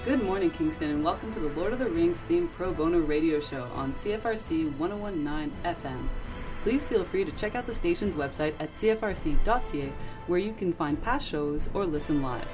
Good morning, Kingston, and welcome to the Lord of the Rings themed pro bono radio show on CFRC 1019 FM. Please feel free to check out the station's website at cfrc.ca, where you can find past shows or listen live.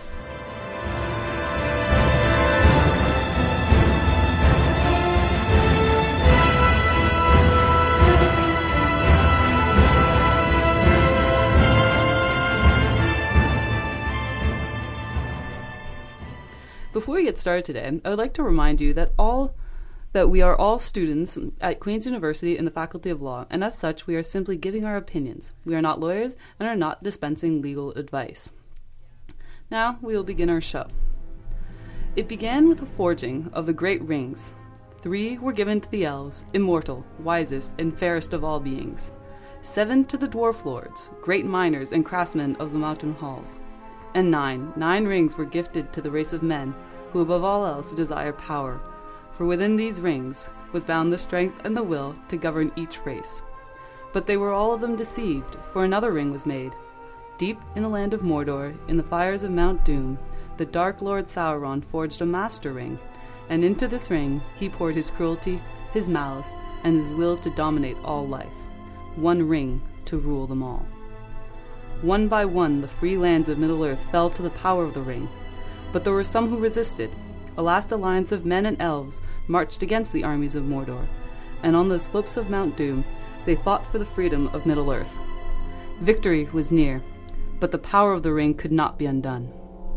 Before we get started today, I would like to remind you that we are all students at Queen's University in the Faculty of Law, and as such, we are simply giving our opinions. We are not lawyers and are not dispensing legal advice. Now, we will begin our show. It began with the forging of the great rings. 3 were given to the elves, immortal, wisest, and fairest of all beings. 7 to the dwarf lords, great miners and craftsmen of the mountain halls. And 9 rings were gifted to the race of men, who above all else desire power, for within these rings was bound the strength and the will to govern each race. But they were all of them deceived, for another ring was made. Deep in the land of Mordor, in the fires of Mount Doom, the Dark Lord Sauron forged a master ring, and into this ring he poured his cruelty, his malice, and his will to dominate all life. One ring to rule them all. One by one, the free lands of Middle-earth fell to the power of the ring. But there were some who resisted. A last alliance of men and elves marched against the armies of Mordor, and on the slopes of Mount Doom, they fought for the freedom of Middle-earth. Victory was near, but the power of the ring could not be undone.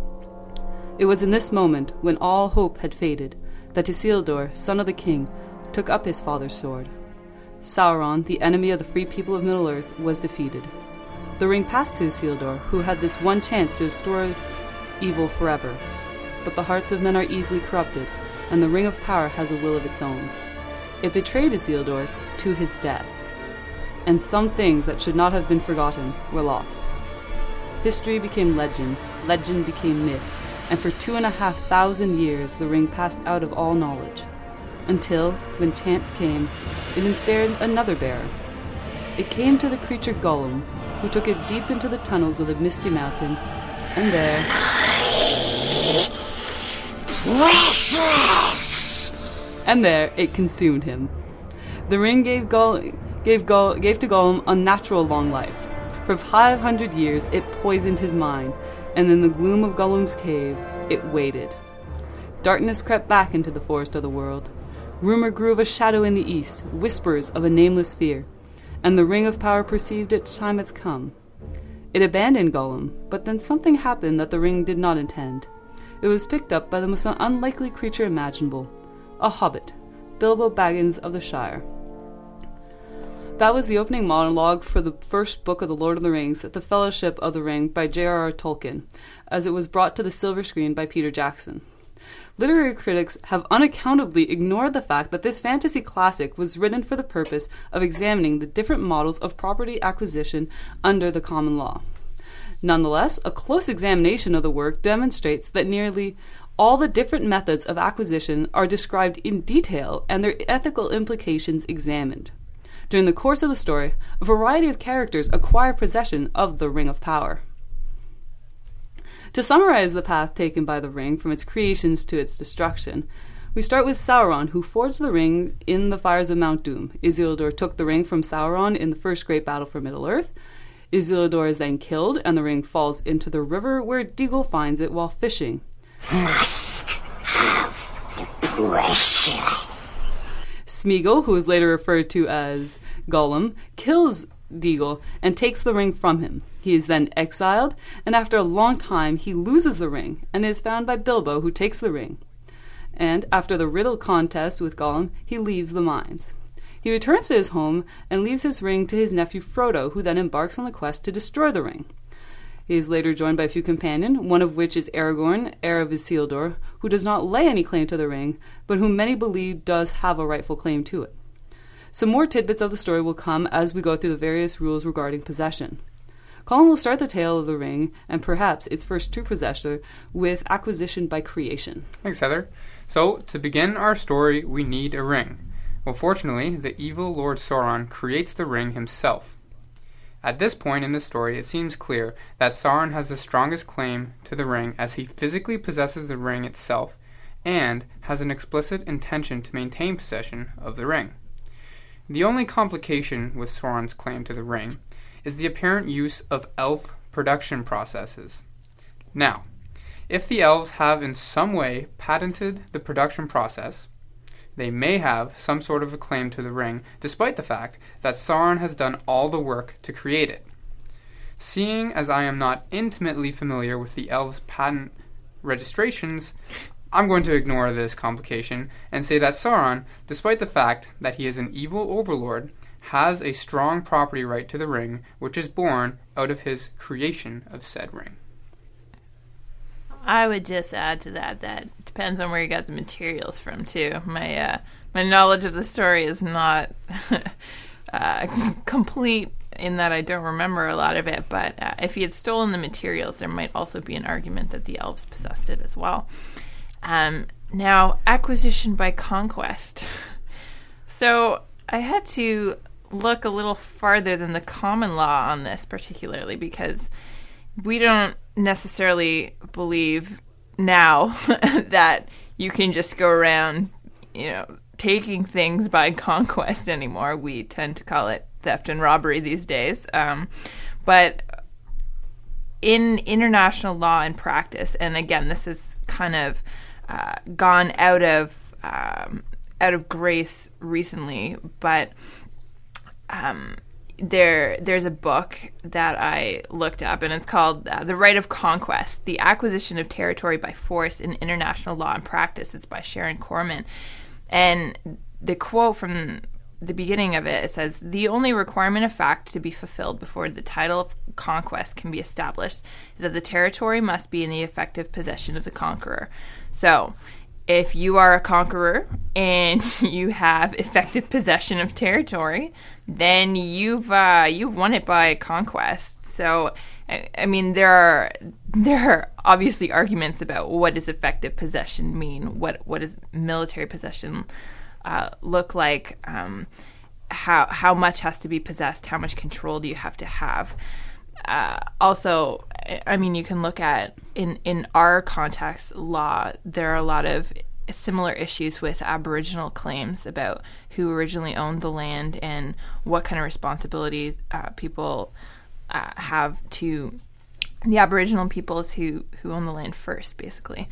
It was in this moment, when all hope had faded, that Isildur, son of the king, took up his father's sword. Sauron, the enemy of the free people of Middle-earth, was defeated. The ring passed to Isildur, who had this one chance to destroy evil forever. But the hearts of men are easily corrupted, and the ring of power has a will of its own. It betrayed Isildur to his death, and some things that should not have been forgotten were lost. History became legend, legend became myth, and for 2,500 years the ring passed out of all knowledge, until, when chance came, it ensnared another bearer. It came to the creature Gollum, who took it deep into the tunnels of the Misty Mountain, and there it consumed him. The ring gave to Gollum unnatural long life. For 500 years it poisoned his mind, and in the gloom of Gollum's cave it waited. Darkness crept back into the forest of the world. Rumor grew of a shadow in the east, whispers of a nameless fear. And the ring of power perceived its time had come. It abandoned Gollum, but then something happened that the ring did not intend. It was picked up by the most unlikely creature imaginable, a hobbit, Bilbo Baggins of the Shire. That was the opening monologue for the first book of The Lord of the Rings, The Fellowship of the Ring by J.R.R. Tolkien, as it was brought to the silver screen by Peter Jackson. Literary critics have unaccountably ignored the fact that this fantasy classic was written for the purpose of examining the different models of property acquisition under the common law. Nonetheless, a close examination of the work demonstrates that nearly all the different methods of acquisition are described in detail and their ethical implications examined. During the course of the story, a variety of characters acquire possession of the Ring of Power. To summarize the path taken by the ring from its creations to its destruction, we start with Sauron, who forged the ring in the fires of Mount Doom. Isildur took the ring from Sauron in the first great battle for Middle-earth. Isildur is then killed, and the ring falls into the river where Deagol finds it while fishing. Must have the precious. Smeagol, who is later referred to as Gollum, kills Deagol and takes the ring from him. He is then exiled, and after a long time he loses the ring and is found by Bilbo, who takes the ring. And after the riddle contest with Gollum, he leaves the mines. He returns to his home and leaves his ring to his nephew Frodo, who then embarks on the quest to destroy the ring. He is later joined by a few companions, one of which is Aragorn, heir of Isildur, who does not lay any claim to the ring, but whom many believe does have a rightful claim to it. Some more tidbits of the story will come as we go through the various rules regarding possession. Colin will start the tale of the ring, and perhaps its first true possessor, with acquisition by creation. Thanks, Heather. So, to begin our story, we need a ring. Well, fortunately, the evil Lord Sauron creates the ring himself. At this point in the story, it seems clear that Sauron has the strongest claim to the ring, as he physically possesses the ring itself, and has an explicit intention to maintain possession of the ring. The only complication with Sauron's claim to the ring is the apparent use of elf production processes. Now, if the elves have in some way patented the production process, they may have some sort of a claim to the ring, despite the fact that Sauron has done all the work to create it. Seeing as I am not intimately familiar with the elves' patent registrations, I'm going to ignore this complication and say that Sauron, despite the fact that he is an evil overlord, has a strong property right to the ring, which is born out of his creation of said ring. I would just add to that it depends on where you got the materials from, too. My knowledge of the story is not complete in that I don't remember a lot of it, but if he had stolen the materials, there might also be an argument that the elves possessed it as well. Now, acquisition by conquest. So I had to look a little farther than the common law on this, particularly because we don't necessarily believe now that you can just go around, taking things by conquest anymore. We tend to call it theft and robbery these days. But in international law and practice, and again, this is kind of gone out of grace recently, but there's a book that I looked up, and it's called The Right of Conquest, The Acquisition of Territory by Force in International Law and Practice. It's by Sharon Corman. And the quote from the beginning of it says, "The only requirement of fact to be fulfilled before the title of conquest can be established is that the territory must be in the effective possession of the conqueror." So, if you are a conqueror and you have effective possession of territory, then you've won it by conquest. So, I mean, there are obviously arguments about what does effective possession mean. What does military possession look like? How much has to be possessed? How much control do you have to have? Also, I mean, you can look at in our context law, there are a lot of similar issues with Aboriginal claims about who originally owned the land and what kind of responsibilities people have to the Aboriginal peoples who own the land first, basically.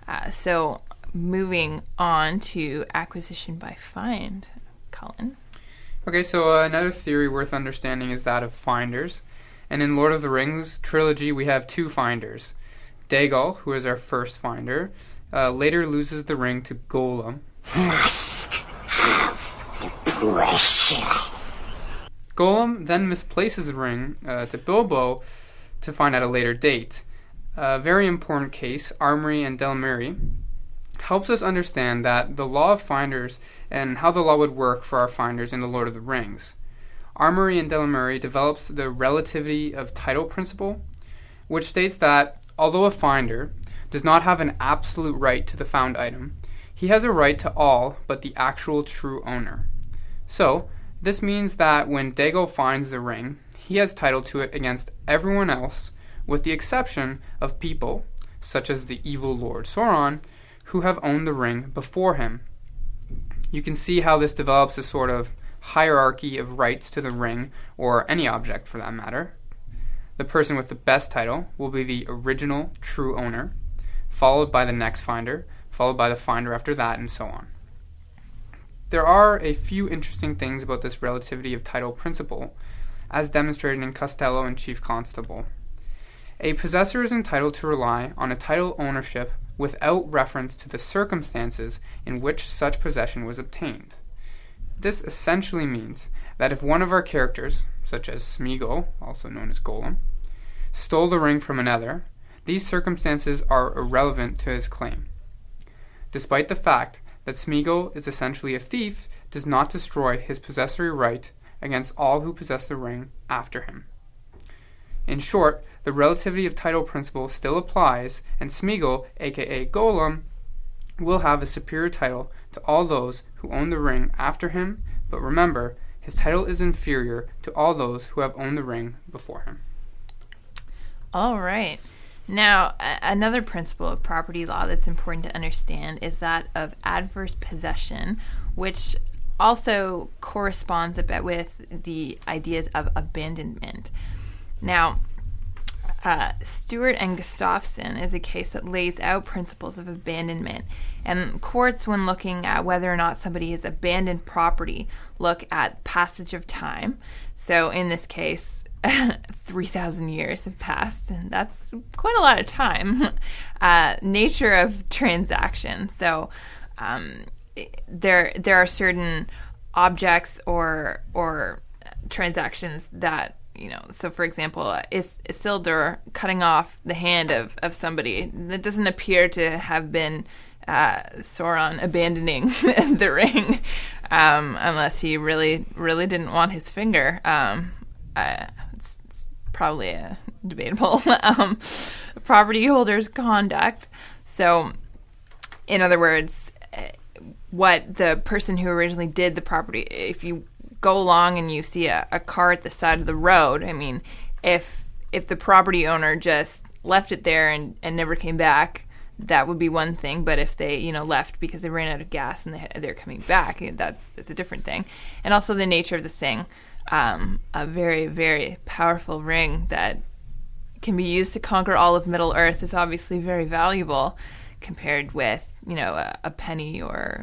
So moving on to acquisition by find, Colin. Okay, so another theory worth understanding is that of finders. And in Lord of the Rings trilogy, we have two finders. Dagol, who is our first finder, later loses the ring to Gollum. Must have the precious. Gollum then misplaces the ring to Bilbo to find at a later date. A very important case, Armory and Delamere, helps us understand that the law of finders and how the law would work for our finders in the Lord of the Rings. Armory and Delamere develops the relativity of title principle, which states that although a finder does not have an absolute right to the found item, he has a right to all but the actual true owner. So, this means that when Dagol finds the ring, he has title to it against everyone else, with the exception of people, such as the evil Lord Sauron, who have owned the ring before him. You can see how this develops a sort of hierarchy of rights to the ring, or any object for that matter. The person with the best title will be the original true owner, followed by the next finder, followed by the finder after that, and so on. There are a few interesting things about this relativity of title principle, as demonstrated in Costello and Chief Constable. A possessor is entitled to rely on a title ownership without reference to the circumstances in which such possession was obtained. This essentially means that if one of our characters, such as Smeagol, also known as Gollum, stole the ring from another, these circumstances are irrelevant to his claim. Despite the fact that Smeagol is essentially a thief, does not destroy his possessory right against all who possess the ring after him. In short, the relativity of title principle still applies, and Smeagol, aka Gollum, will have a superior title to all those who own the ring after him, but remember, his title is inferior to all those who have owned the ring before him. All right. Now, another principle of property law that's important to understand is that of adverse possession, which also corresponds a bit with the ideas of abandonment. Now, Stewart and Gustafson is a case that lays out principles of abandonment. And courts, when looking at whether or not somebody has abandoned property, look at passage of time. So in this case, 3,000 years have passed, and that's quite a lot of time. Nature of transaction. So there are certain objects or transactions that, so for example, Isildur cutting off the hand of somebody, that doesn't appear to have been Sauron abandoning the ring, unless he really didn't want his finger. It's probably debatable. Property holder's conduct. So, in other words, what the person who originally did the property, if you go along and you see a car at the side of the road, I mean, if the property owner just left it there and never came back, that would be one thing. But if they, left because they ran out of gas and they're coming back, that's a different thing. And also the nature of the thing. A very, very powerful ring that can be used to conquer all of Middle Earth is obviously very valuable compared with, a penny or,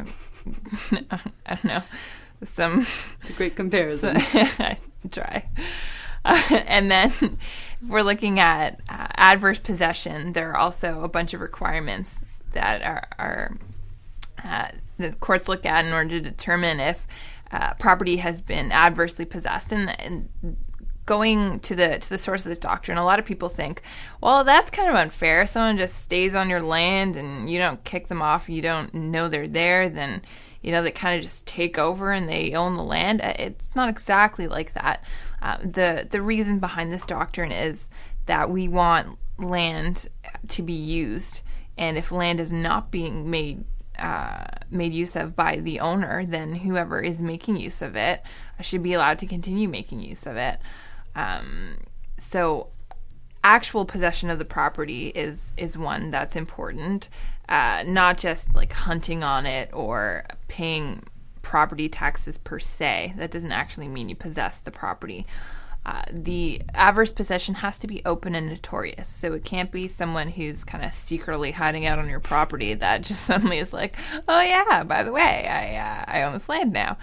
I don't know, It's a great comparison. Try. And then if we're looking at adverse possession, there are also a bunch of requirements that are the courts look at in order to determine if property has been adversely possessed. And going to the source of this doctrine, a lot of people think, well, that's kind of unfair. Someone just stays on your land and you don't kick them off, you don't know they're there, then they kind of just take over and they own the land. It's not exactly like that. The reason behind this doctrine is that we want land to be used, and if land is not being made use of by the owner, then whoever is making use of it should be allowed to continue making use of it. So actual possession of the property is one that's important, not just like hunting on it or paying property taxes per se. That doesn't actually mean you possess the property. The adverse possession has to be open and notorious. So it can't be someone who's kind of secretly hiding out on your property that just suddenly is like, oh yeah, by the way, I own this land now.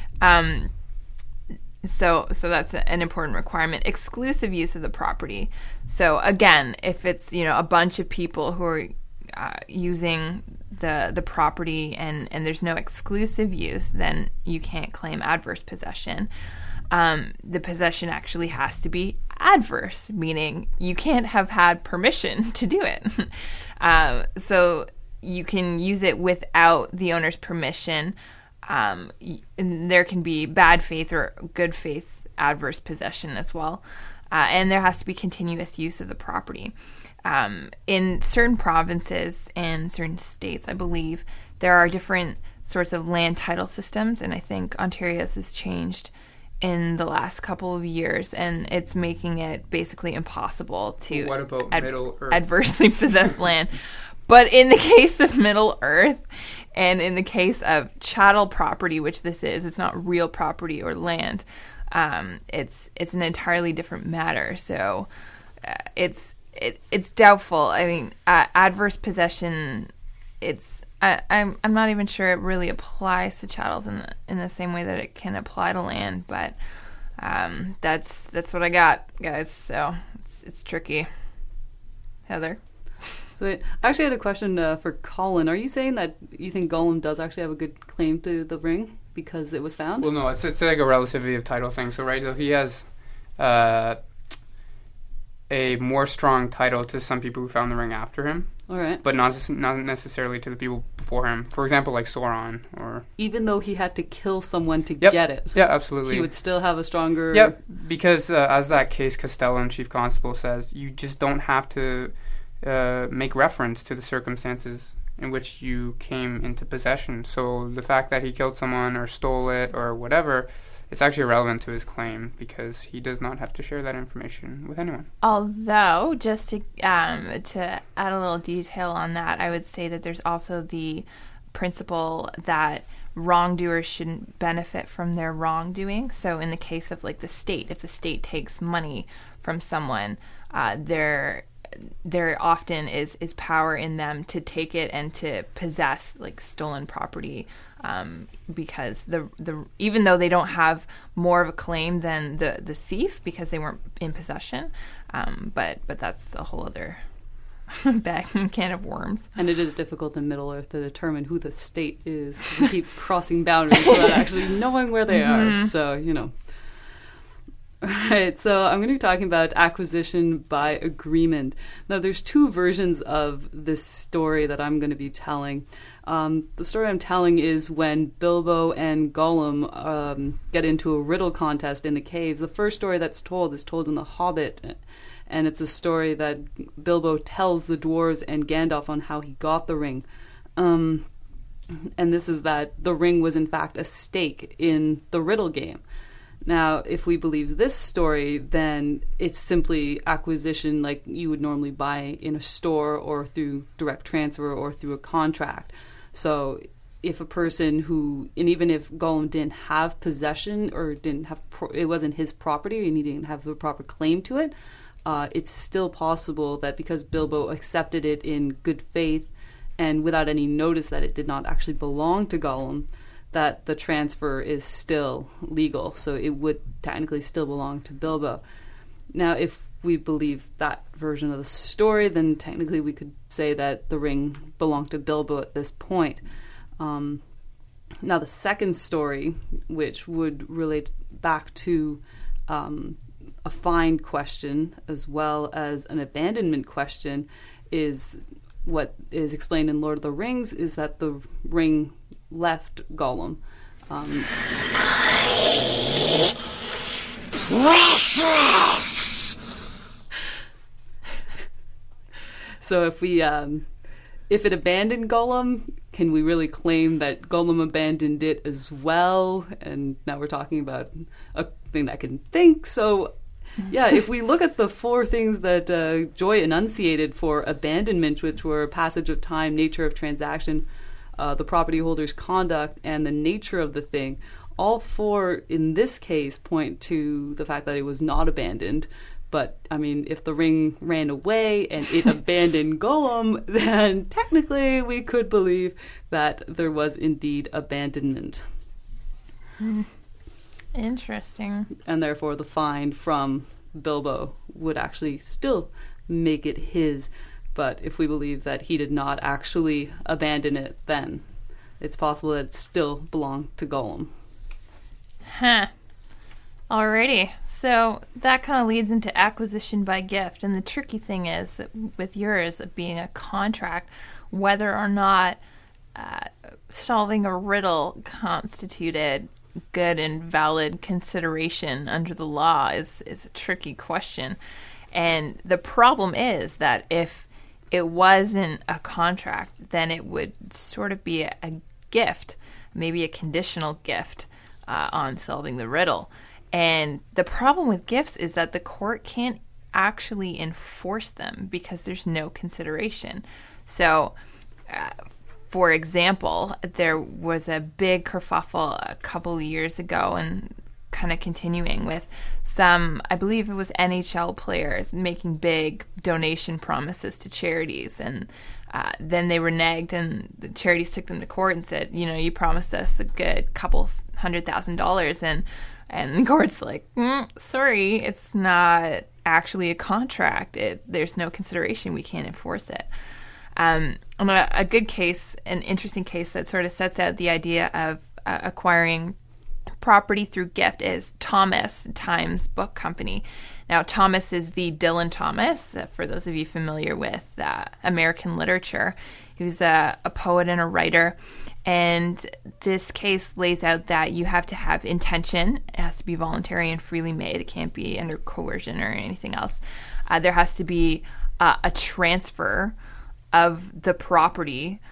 So that's an important requirement. Exclusive use of the property. So again, if it's a bunch of people who are using the property and there's no exclusive use, then you can't claim adverse possession. The possession actually has to be adverse, meaning you can't have had permission to do it. So you can use it without the owner's permission. And there can be bad faith or good faith adverse possession as well. And there has to be continuous use of the property. In certain provinces and certain states, I believe, there are different sorts of land title systems, and I think Ontario's has changed in the last couple of years, and it's making it basically impossible to what about Middle Earth? Adversely possess land. But in the case of Middle Earth, and in the case of chattel property, which this is, it's not real property or land. It's an entirely different matter. So it's doubtful. I mean, adverse possession. I'm not even sure it really applies to chattels in the same way that it can apply to land. But that's what I got, guys. So it's tricky. Heather. Sweet. I actually had a question for Colin. Are you saying that you think Gollum does actually have a good claim to the ring because it was found? Well, no, it's like a relativity of title thing. So, right, so he has a more strong title to some people who found the ring after him. All right. But not necessarily to the people before him. For example, like Sauron. Or even though he had to kill someone to get it. Yeah, absolutely. He would still have a stronger... Yep, because as that case Costello and Chief Constable says, you just don't have to make reference to the circumstances in which you came into possession. So the fact that he killed someone or stole it or whatever, it's actually irrelevant to his claim because he does not have to share that information with anyone. Although, just to add a little detail on that, I would say that there's also the principle that wrongdoers shouldn't benefit from their wrongdoing. So in the case of like the state, if the state takes money from someone, there often is power in them to take it and to possess like stolen property, because the even though they don't have more of a claim than the thief because they weren't in possession, but that's a whole other can of worms. And it is difficult in Middle Earth to determine who the state is. We keep crossing boundaries without actually knowing where they are. So, you know. All right, so I'm going to be talking about acquisition by agreement. Now, there's two versions of this story that I'm going to be telling. The story I'm telling is when Bilbo and Gollum get into a riddle contest in the caves. The first story that's told is told in The Hobbit, and it's a story that Bilbo tells the dwarves and Gandalf on how he got the ring. And this is that the ring was in fact a stake in the riddle game. Now, if we believe this story, then it's simply acquisition like you would normally buy in a store or through direct transfer or through a contract. So if a person and even if Gollum didn't have possession or didn't have, it wasn't his property and he didn't have the proper claim to it, it's still possible that because Bilbo accepted it in good faith and without any notice that it did not actually belong to Gollum, that the transfer is still legal. So it would technically still belong to Bilbo. Now, if we believe that version of the story, then technically we could say that the ring belonged to Bilbo at this point. Now, the second story, which would relate back to a find question as well as an abandonment question, is what is explained in Lord of the Rings, is that the ring left Gollum. So if it abandoned Gollum, can we really claim that Gollum abandoned it as well? And now we're talking about a thing that can think. So yeah, if we look at the four things that Joy enunciated for abandonment, which were passage of time, nature of transaction, the property holder's conduct, and the nature of the thing, all four in this case point to the fact that it was not abandoned. But, I mean, if the ring ran away and it abandoned Gollum, then technically we could believe that there was indeed abandonment. Interesting. And therefore the find from Bilbo would actually still make it his. But if we believe that he did not actually abandon it, then it's possible that it still belonged to Gollum. Huh. Alrighty. So that kind of leads into acquisition by gift. And the tricky thing is, with yours being a contract, whether or not solving a riddle constituted good and valid consideration under the law is a tricky question. And the problem is that if it wasn't a contract, then it would sort of be a gift, maybe a conditional gift on solving the riddle. And the problem with gifts is that the court can't actually enforce them because there's no consideration. So, for example, there was a big kerfuffle a couple of years ago, and kind of continuing with some, I believe it was NHL players making big donation promises to charities, and then they reneged, and the charities took them to court and said, you know, you promised us a good couple $100,000, and the court's like, sorry, it's not actually a contract. There's no consideration. We can't enforce it. A good case, an interesting case that sort of sets out the idea of acquiring property through gift is Thomas Times Book Company. Now, Thomas is the Dylan Thomas, for those of you familiar with American literature. He was a poet and a writer. And this case lays out that you have to have intention. It has to be voluntary and freely made. It can't be under coercion or anything else. There has to be a transfer of the property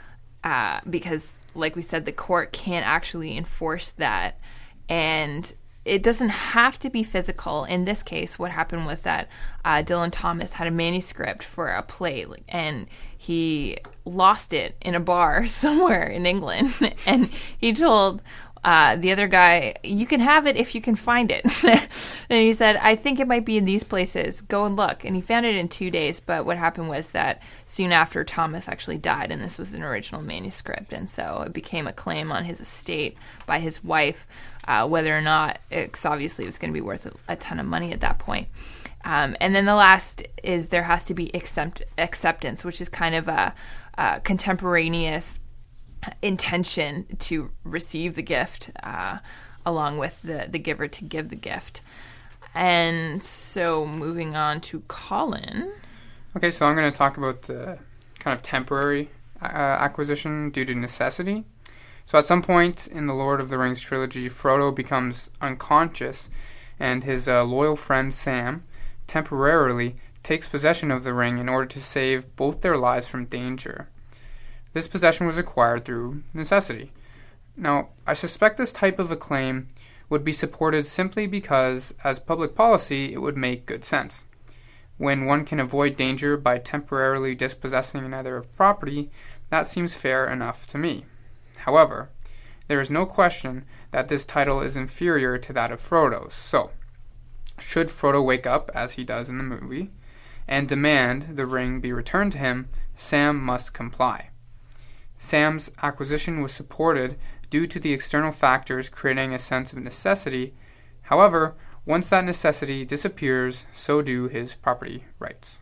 because, like we said, the court can't actually enforce that. And it doesn't have to be physical. In this case, what happened was that Dylan Thomas had a manuscript for a play, and he lost it in a bar somewhere in England. And he told the other guy, "You can have it if you can find it." And he said, "I think it might be in these places. Go and look." And he found it in 2 days. But what happened was that soon after, Thomas actually died, and this was an original manuscript. And so it became a claim on his estate by his wife, whether or not, because obviously it was going to be worth a ton of money at that point. And then the last is there has to be acceptance, which is kind of a contemporaneous intention to receive the gift, along with the giver to give the gift. And so moving on to Colin. Okay, so I'm going to talk about kind of temporary acquisition due to necessity. So at some point in the Lord of the Rings trilogy, Frodo becomes unconscious, and his loyal friend Sam temporarily takes possession of the ring in order to save both their lives from danger. This possession was acquired through necessity. Now, I suspect this type of a claim would be supported simply because, as public policy, it would make good sense. When one can avoid danger by temporarily dispossessing another of property, that seems fair enough to me. However, there is no question that this title is inferior to that of Frodo's. So, should Frodo wake up, as he does in the movie, and demand the ring be returned to him, Sam must comply. Sam's acquisition was supported due to the external factors creating a sense of necessity. However, once that necessity disappears, so do his property rights.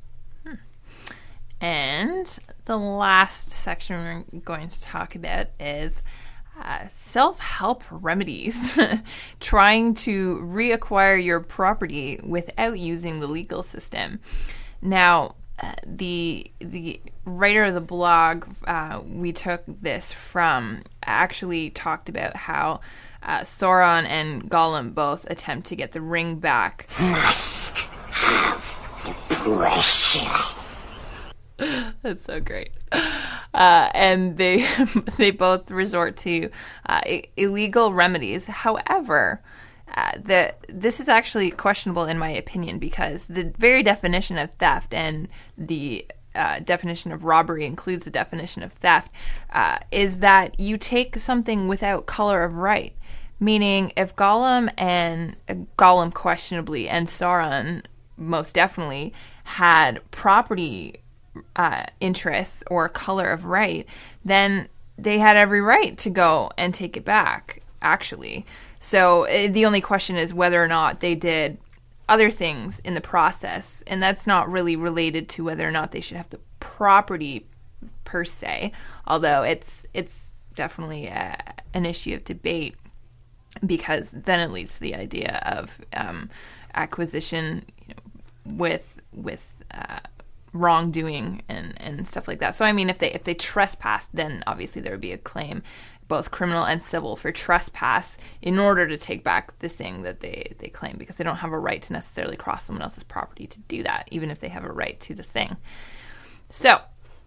And the last section we're going to talk about is self-help remedies, trying to reacquire your property without using the legal system. Now, the writer of the blog we took this from actually talked about how Sauron and Gollum both attempt to get the ring back. Must have the precious. That's so great. And they both resort to illegal remedies. However, this is actually questionable in my opinion, because the very definition of theft and the definition of robbery includes the definition of theft, is that you take something without color of right. Meaning, if Gollum questionably and Sauron most definitely had property interests or color of right, then they had every right to go and take it back, actually. So the only question is whether or not they did other things in the process, and that's not really related to whether or not they should have the property per se, although it's definitely an issue of debate, because then it leads to the idea of acquisition, with wrongdoing and stuff like that. So I mean, if they trespass, then obviously there would be a claim, both criminal and civil, for trespass in order to take back the thing that they claim, because they don't have a right to necessarily cross someone else's property to do that, even if they have a right to the thing. So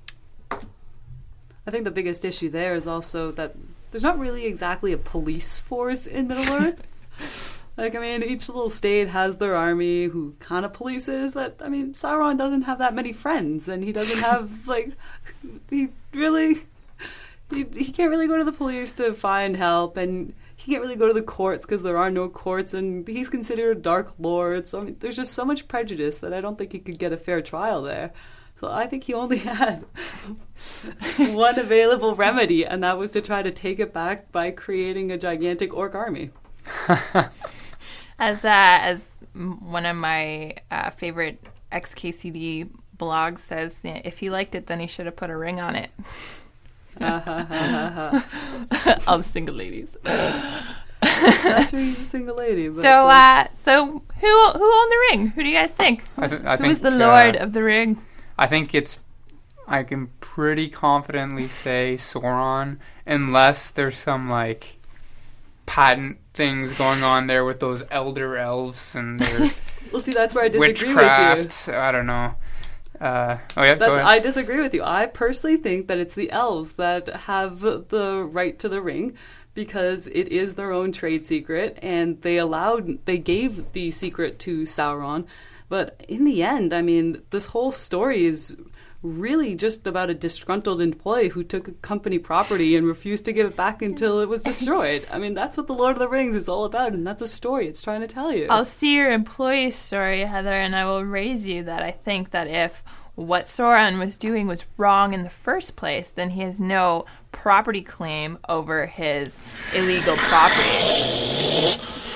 I think the biggest issue there is also that there's not really exactly a police force in Middle-earth. Like, I mean, each little state has their army who kind of polices, but, I mean, Sauron doesn't have that many friends, and he doesn't have, like, he can't really go to the police to find help, and he can't really go to the courts because there are no courts, and he's considered a Dark Lord, so I mean, there's just so much prejudice that I don't think he could get a fair trial there. So I think he only had one available remedy, and that was to try to take it back by creating a gigantic orc army. As one of my favorite XKCD blogs says, if he liked it, then he should have put a ring on it. All the single ladies. Not sure he's a single lady. But so who owned the ring? Who do you guys think? I think who's the Lord of the Ring? I think I can pretty confidently say Sauron, unless there's some, like, patent things going on there with those elder elves and their well, see, that's where I disagree witchcraft. with you. I don't know. Go ahead. I disagree with you. I personally think that it's the elves that have the right to the ring, because it is their own trade secret, and they gave the secret to Sauron. But in the end, I mean, this whole story is really just about a disgruntled employee who took a company property and refused to give it back until it was destroyed. I mean, that's what the Lord of the Rings is all about, and that's a story it's trying to tell you. I'll see your employee story, Heather, and I will raise you that I think that if what Sauron was doing was wrong in the first place, then he has no property claim over his illegal property.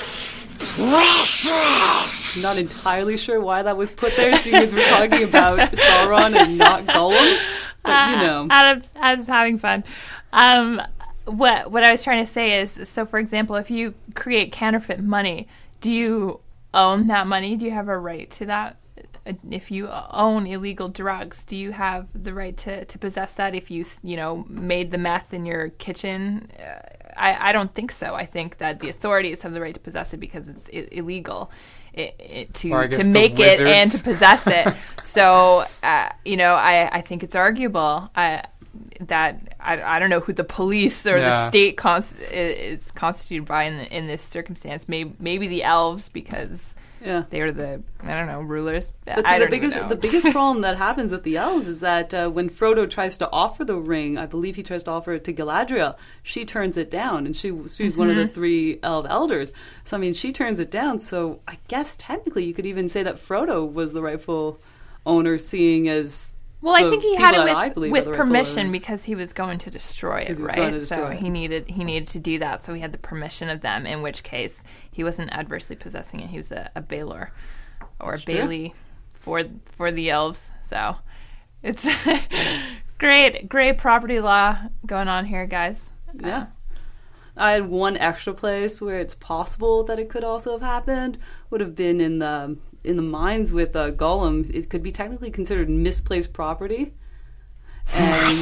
I'm not entirely sure why that was put there, seeing as we're talking about Sauron and not Gollum. But, you know. Adam's having fun. What I was trying to say is, so for example, if you create counterfeit money, do you own that money? Do you have a right to that? If you own illegal drugs, do you have the right to possess that? If you made the meth in your kitchen, I don't think so. I think that the authorities have the right to possess it because it's illegal to make it and to possess it. So I think it's arguable that I don't know who the police or the state is constituted by in this circumstance. Maybe the elves, because they are the rulers. But the biggest problem that happens with the elves is that when Frodo tries to offer the ring, I believe he tries to offer it to Galadriel, she turns it down, and she's one of the 3 elf elders. So I mean, she turns it down. So I guess technically you could even say that Frodo was the rightful owner, seeing as I think he had it with permission because he was going to destroy it, right? So he needed to do that. So he had the permission of them, in which case he wasn't adversely possessing it. He was a Baelor or a Bailey for the elves. So it's great property law going on here, guys. Yeah. I had one extra place where it's possible that it could also have happened. Would have been in the mines with Gollum. It could be technically considered misplaced property. And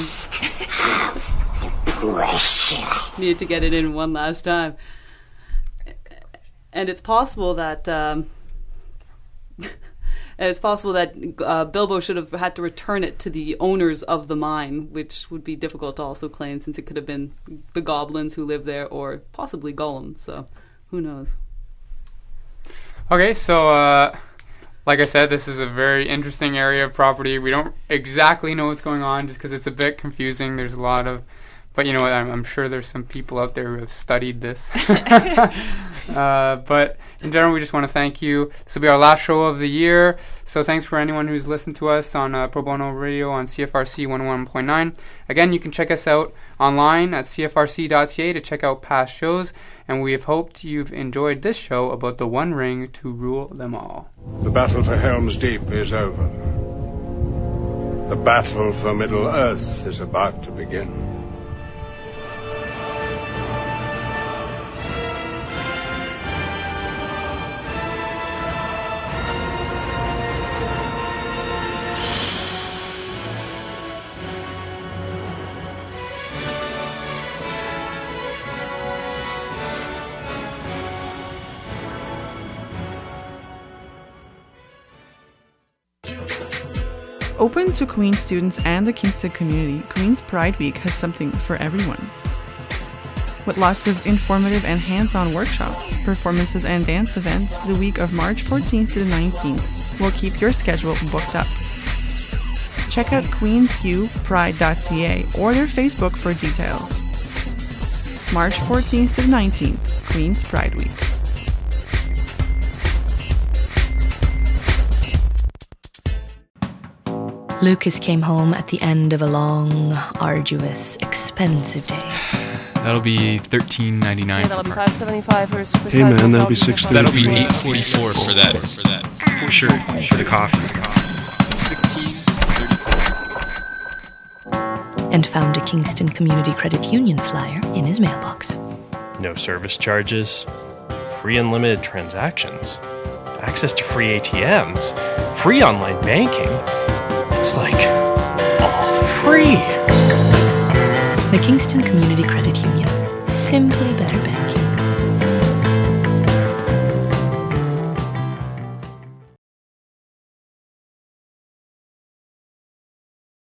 needed to get it in one last time. And it's possible that Bilbo should have had to return it to the owners of the mine, which would be difficult to also claim, since it could have been the goblins who live there, or possibly Gollum. So who knows? Okay, so like I said, this is a very interesting area of property. We don't exactly know what's going on just because it's a bit confusing. There's a lot of... But you know what? I'm sure there's some people out there who have studied this. But in general, we just want to thank you. This will be our last show of the year. So thanks for anyone who's listened to us on Pro Bono Radio on CFRC 101.9. Again, you can check us out online at cfrc.ca to check out past shows. And we have hoped you've enjoyed this show about the One Ring to rule them all. The battle for Helm's Deep is over. The battle for Middle-earth is about to begin. Open to Queen's students and the Kingston community, Queen's Pride Week has something for everyone. With lots of informative and hands-on workshops, performances, and dance events, the week of March 14th to the 19th will keep your schedule booked up. Check out queensupride.ca or their Facebook for details. March 14th to the 19th, Queen's Pride Week. Lucas came home at the end of a long, arduous, expensive day. That'll be $13.99. Yeah, that'll be $5.75 for a super Hey man, that'll be $6.30. That'll be $8.44 for that. For sure. For the coffee. $16.34. And found a Kingston Community Credit Union flyer in his mailbox. No service charges, free unlimited transactions, access to free ATMs, free online banking. It's like all free. The Kingston Community Credit Union. Simply better bank.